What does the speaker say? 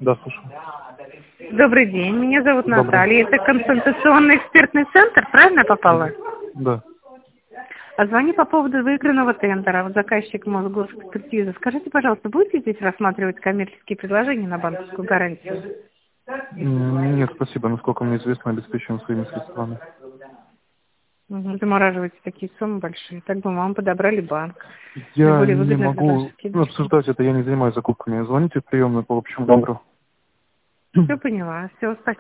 Да, слушаю. Добрый день, меня зовут Добрый. Наталья. Это консультационный экспертный центр, правильно я попала? Да. А звоню по поводу выигранного тендера. Вот заказчик Мосгоэкспертизы. Скажите, пожалуйста, будете здесь рассматривать коммерческие предложения на банковскую гарантию? Нет, спасибо. Насколько мне известно, обеспечен своими средствами. Замораживаете такие суммы большие. Так бы вам подобрали банк. Я Наиболее не выгодно для могу ваших скидочек. обсуждать это, я не занимаюсь закупками. Звоните в приемную по общему номеру. Все поняла. Все, спасибо.